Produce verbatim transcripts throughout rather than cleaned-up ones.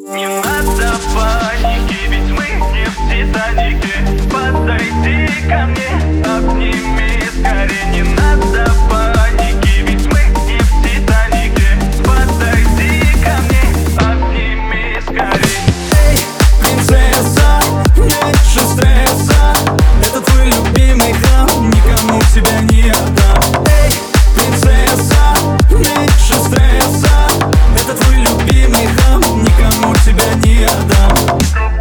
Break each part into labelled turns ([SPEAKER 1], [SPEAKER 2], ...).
[SPEAKER 1] Не надо паники, ведь мы не в Титанике. Подойди ко мне, обними скорее. Не надо паники, ведь мы не в Титанике. Подойди ко мне, обними скорее.
[SPEAKER 2] Эй, принцесса, меньше стресса. Это твой любимый храм, никому тебя не отдам. Эй, принцесса, меньше стресса. Это твой любимый храм, никому тебя не отдам.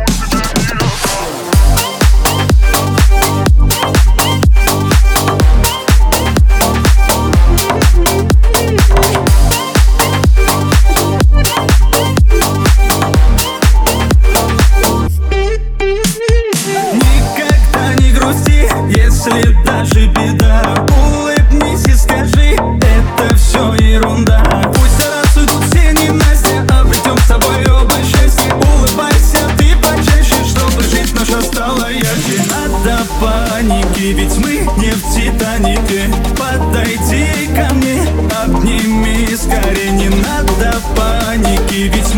[SPEAKER 2] Никогда не грусти, если даже беда. Улыбнись и скажи, это все ерунда. Пусть за раз уйдут все ненастья, обретем с тобой оба счастье. Улыбайся ты почаще, чтобы жизнь наша стала ярче. Надо паники, ведь мы не в Титанике. Подойди ко мне, обними скорее. Не надо паники, ведь